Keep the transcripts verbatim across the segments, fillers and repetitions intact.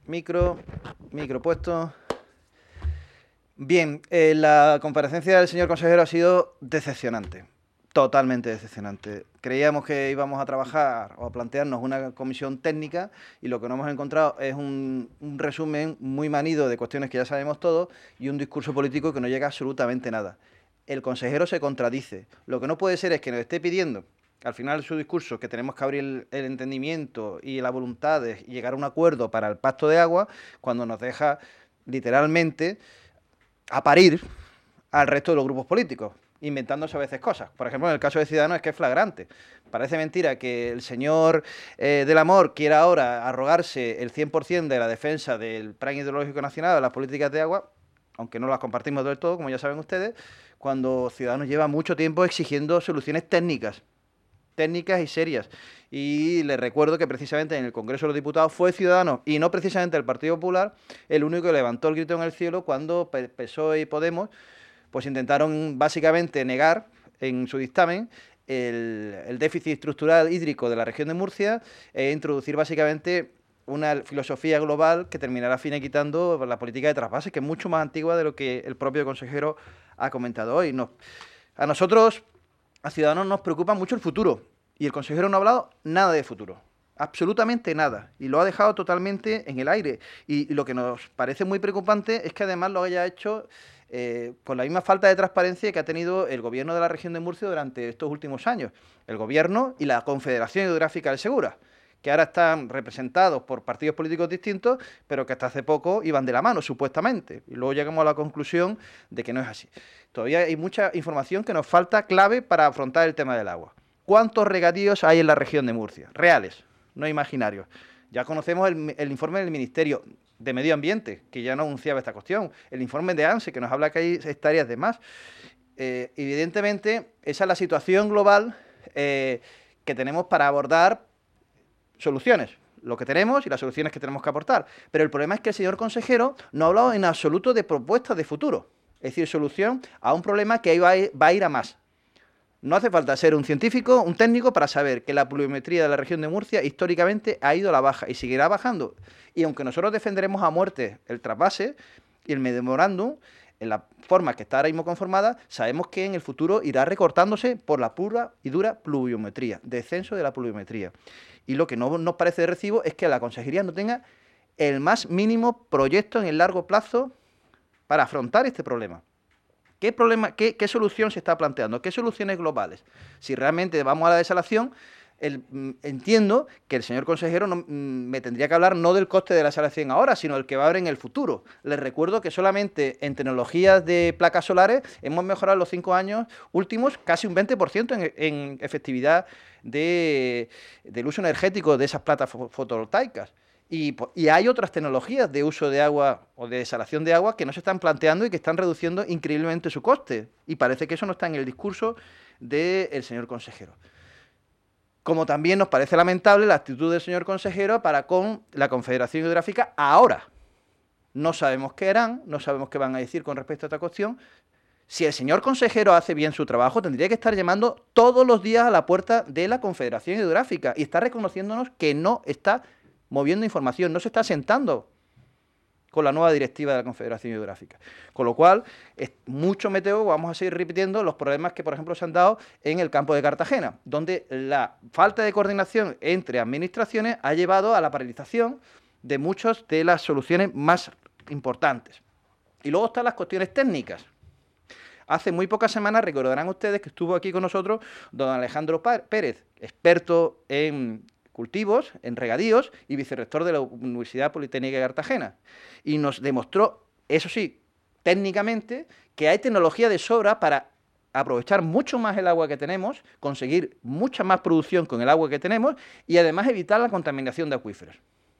Micro, micro puesto. Bien, eh, la comparecencia del señor consejero ha sido decepcionante, totalmente decepcionante. Creíamos que íbamos a trabajar o a plantearnos una comisión técnica y lo que nos hemos encontrado es un, un resumen muy manido de cuestiones que ya sabemos todos y un discurso político que no llega a absolutamente nada. El consejero se contradice. Lo que no puede ser es que nos esté pidiendo al final de su discurso que tenemos que abrir el, el entendimiento y la voluntad de llegar a un acuerdo para el pacto de agua cuando nos deja literalmente a parir al resto de los grupos políticos, inventándose a veces cosas. Por ejemplo, en el caso de Ciudadanos es que es flagrante. Parece mentira que el señor eh, del Amor quiera ahora arrogarse el cien por ciento de la defensa del plan ideológico nacional de las políticas de agua, aunque no las compartimos del todo, como ya saben ustedes, cuando Ciudadanos lleva mucho tiempo exigiendo soluciones técnicas, técnicas y serias. Y les recuerdo que precisamente en el Congreso de los Diputados fue Ciudadanos y no precisamente el Partido Popular el único que levantó el grito en el cielo cuando P S O E y Podemos pues intentaron básicamente negar en su dictamen el, el déficit estructural hídrico de la región de Murcia e introducir básicamente una filosofía global que terminará finiquitando la política de trasvases, que es mucho más antigua de lo que el propio consejero ha comentado hoy. Nos, a nosotros, a Ciudadanos, nos preocupa mucho el futuro y el consejero no ha hablado nada de futuro. Absolutamente nada, y lo ha dejado totalmente en el aire. Y, y lo que nos parece muy preocupante es que además lo haya hecho eh, con la misma falta de transparencia que ha tenido el gobierno de la región de Murcia durante estos últimos años. El gobierno y la Confederación Hidrográfica del Segura, que ahora están representados por partidos políticos distintos, pero que hasta hace poco iban de la mano, supuestamente. Y luego llegamos a la conclusión de que no es así. Todavía hay mucha información que nos falta clave para afrontar el tema del agua. ¿Cuántos regadíos hay en la región de Murcia? Reales, no imaginarios. Ya conocemos el, el informe del Ministerio de Medio Ambiente, que ya no anunciaba esta cuestión. El informe de ANSE, que nos habla que hay hectáreas de más. Eh, evidentemente, esa es la situación global eh, que tenemos para abordar soluciones, lo que tenemos y las soluciones que tenemos que aportar. Pero el problema es que el señor consejero no ha hablado en absoluto de propuestas de futuro, es decir, solución a un problema que va a ir, va a, ir a más. No hace falta ser un científico, un técnico, para saber que la pluviometría de la región de Murcia históricamente ha ido a la baja y seguirá bajando. Y aunque nosotros defenderemos a muerte el trasvase y el memorándum, en la forma que está ahora mismo conformada, sabemos que en el futuro irá recortándose por la pura y dura pluviometría, descenso de la pluviometría. Y lo que no nos parece de recibo es que la consejería no tenga el más mínimo proyecto en el largo plazo para afrontar este problema. ¿Qué, problema, qué, qué solución se está planteando? ¿Qué soluciones globales? Si realmente vamos a la desalación, el, entiendo que el señor consejero no, me tendría que hablar no del coste de la desalación ahora, sino del que va a haber en el futuro. Les recuerdo que solamente en tecnologías de placas solares hemos mejorado en los cinco años últimos casi un veinte por ciento en, en efectividad de, del uso energético de esas placas fotovoltaicas. Y, y hay otras tecnologías de uso de agua o de desalación de agua que no se están planteando y que están reduciendo increíblemente su coste. Y parece que eso no está en el discurso del señor consejero. Como también nos parece lamentable la actitud del señor consejero para con la Confederación Hidrográfica ahora. No sabemos qué harán, no sabemos qué van a decir con respecto a esta cuestión. Si el señor consejero hace bien su trabajo, tendría que estar llamando todos los días a la puerta de la Confederación Hidrográfica y está reconociéndonos que no está moviendo información, no se está sentando con la nueva directiva de la Confederación Hidrográfica. Con lo cual, es mucho meteo, vamos a seguir repitiendo los problemas que, por ejemplo, se han dado en el campo de Cartagena, donde la falta de coordinación entre administraciones ha llevado a la paralización de muchas de las soluciones más importantes. Y luego están las cuestiones técnicas. Hace muy pocas semanas, recordarán ustedes que estuvo aquí con nosotros don Alejandro Pérez, experto en cultivos, en regadíos y vicerrector de la Universidad Politécnica de Cartagena. Y nos demostró, eso sí, técnicamente, que hay tecnología de sobra para aprovechar mucho más el agua que tenemos, conseguir mucha más producción con el agua que tenemos y además evitar la contaminación de acuíferos.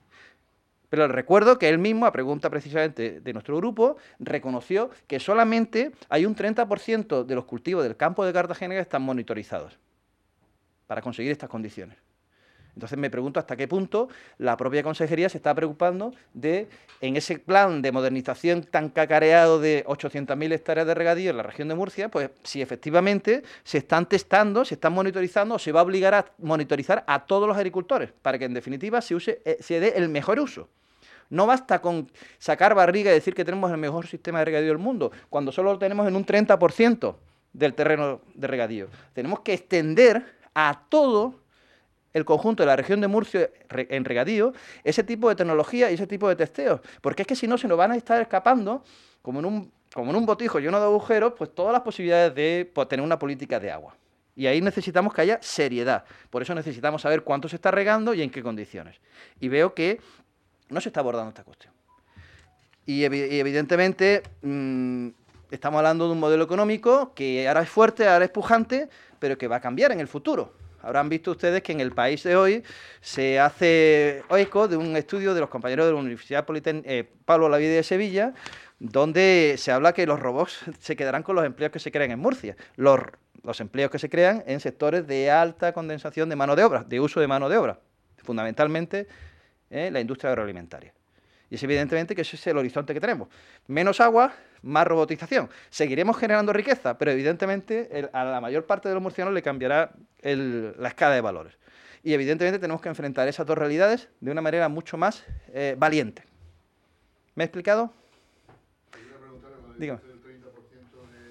Pero les recuerdo que él mismo, a pregunta precisamente de nuestro grupo, reconoció que solamente hay un treinta por ciento de los cultivos del campo de Cartagena que están monitorizados para conseguir estas condiciones. Entonces me pregunto hasta qué punto la propia consejería se está preocupando de, en ese plan de modernización tan cacareado de ochocientas mil hectáreas de regadío en la región de Murcia, pues si efectivamente se están testando, se están monitorizando o se va a obligar a monitorizar a todos los agricultores para que en definitiva se, use, eh, se dé el mejor uso. No basta con sacar barriga y decir que tenemos el mejor sistema de regadío del mundo, cuando solo lo tenemos en un treinta por ciento del terreno de regadío. Tenemos que extender a todo el conjunto de la región de Murcia en regadío ese tipo de tecnología y ese tipo de testeos, porque es que si no se nos van a estar escapando, como en un, como en un botijo lleno de agujeros, pues todas las posibilidades de pues, tener una política de agua. Y ahí necesitamos que haya seriedad. Por eso necesitamos saber cuánto se está regando y en qué condiciones. Y veo que no se está abordando esta cuestión. Y, ev y evidentemente mmm, estamos hablando de un modelo económico que ahora es fuerte, ahora es pujante, pero que va a cambiar en el futuro. Habrán visto ustedes que en el país de hoy se hace eco de un estudio de los compañeros de la Universidad Politec eh, Pablo Olavide de Sevilla, donde se habla que los robots se quedarán con los empleos que se crean en Murcia. Los, los empleos que se crean en sectores de alta condensación de mano de obra, de uso de mano de obra, fundamentalmente eh, la industria agroalimentaria. Y es evidentemente que ese es el horizonte que tenemos. Menos agua, más robotización. Seguiremos generando riqueza, pero evidentemente el, a la mayor parte de los murcianos le cambiará el, la escala de valores. Y evidentemente tenemos que enfrentar esas dos realidades de una manera mucho más eh, valiente. ¿Me he explicado? Quería preguntarle, cuando Dígame. dice el treinta por ciento de,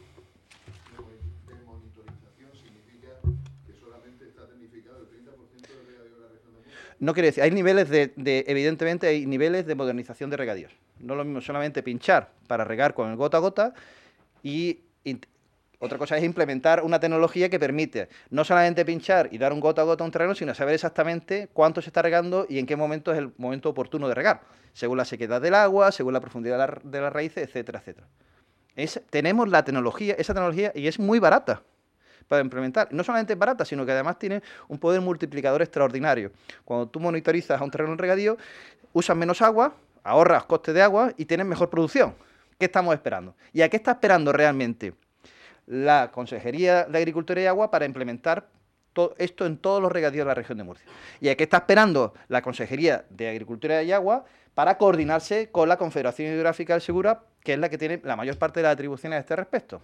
de, de monitorización, significa que solamente está tecnificado el treinta por ciento del regadío de la región de Murcia. No quiere decir, hay niveles de, de, evidentemente hay niveles de modernización de regadíos. No es lo mismo solamente pinchar para regar con el gota a gota y, y otra cosa es implementar una tecnología que permite no solamente pinchar y dar un gota a gota a un terreno, sino saber exactamente cuánto se está regando y en qué momento es el momento oportuno de regar, según la sequedad del agua, según la profundidad de, la, de las raíces, etcétera, etcétera. Es, tenemos la tecnología, esa tecnología, y es muy barata para implementar. No solamente es barata, sino que además tiene un poder multiplicador extraordinario. Cuando tú monitorizas a un terreno en regadío, usas menos agua, ahorras costes de agua y tienes mejor producción. ¿Qué estamos esperando? ¿Y a qué está esperando realmente la Consejería de Agricultura y Agua para implementar todo esto en todos los regadíos de la región de Murcia? ¿Y a qué está esperando la Consejería de Agricultura y Agua para coordinarse con la Confederación Hidrográfica del Segura, que es la que tiene la mayor parte de las atribuciones a este respecto?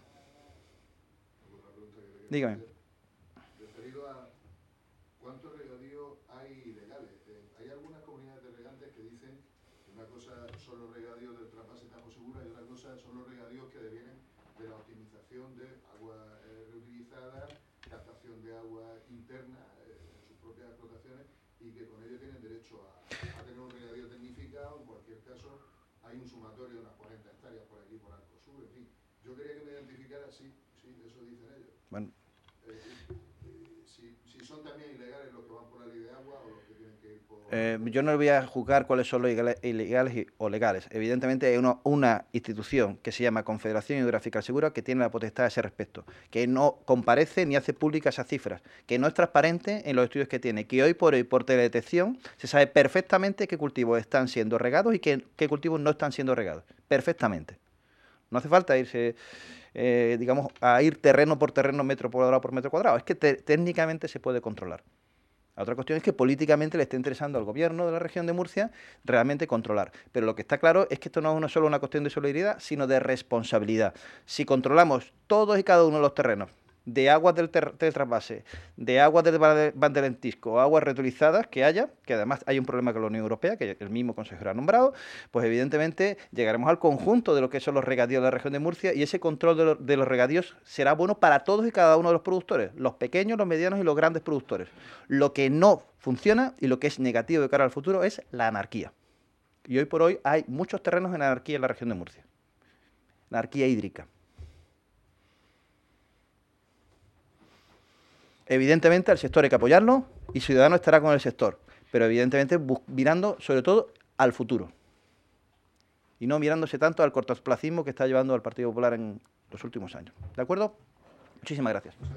Dígame. Referido a cuántos regadíos hay ilegales. Eh, hay algunas comunidades de regantes que dicen que una cosa son los regadíos del trasvase Tajo Segura y otra cosa son los regadíos que devienen de la optimización de agua eh, reutilizada, captación de agua interna eh, en sus propias explotaciones y que con ello tienen derecho a, a tener un regadío tecnificado. En cualquier caso, hay un sumatorio de unas cuarenta hectáreas por aquí, por Arcosur, en fin. Yo quería que me identificara, sí, sí, eso dicen ellos. Bueno. Si, si son también ilegales los que van por la ley de agua o los que tienen que ir por... Eh, yo no voy a juzgar cuáles son los ilegales o legales. Evidentemente hay uno, una institución que se llama Confederación Hidrográfica del Segura que tiene la potestad a ese respecto, que no comparece ni hace públicas esas cifras, que no es transparente en los estudios que tiene, que hoy por hoy por teledetección se sabe perfectamente qué cultivos están siendo regados y qué, qué cultivos no están siendo regados. Perfectamente. No hace falta irse... Eh, digamos, a ir terreno por terreno, metro cuadrado por metro cuadrado. Es que te, técnicamente se puede controlar. La otra cuestión es que políticamente le esté interesando al gobierno de la región de Murcia realmente controlar. Pero lo que está claro es que esto no es una, solo una cuestión de solidaridad, sino de responsabilidad. Si controlamos todos y cada uno de los terrenos, de aguas del, del trasvase, de aguas del Bandelentisco, aguas reutilizadas que haya, que además hay un problema con la Unión Europea, que el mismo consejero ha nombrado, pues evidentemente llegaremos al conjunto de lo que son los regadíos de la región de Murcia y ese control de, lo, de los regadíos será bueno para todos y cada uno de los productores, los pequeños, los medianos y los grandes productores. Lo que no funciona y lo que es negativo de cara al futuro es la anarquía. Y hoy por hoy hay muchos terrenos en anarquía en la región de Murcia. Anarquía hídrica. Evidentemente al sector hay que apoyarlo y Ciudadanos estará con el sector, pero evidentemente mirando sobre todo al futuro y no mirándose tanto al cortoplacismo que está llevando al Partido Popular en los últimos años. ¿De acuerdo? Muchísimas gracias.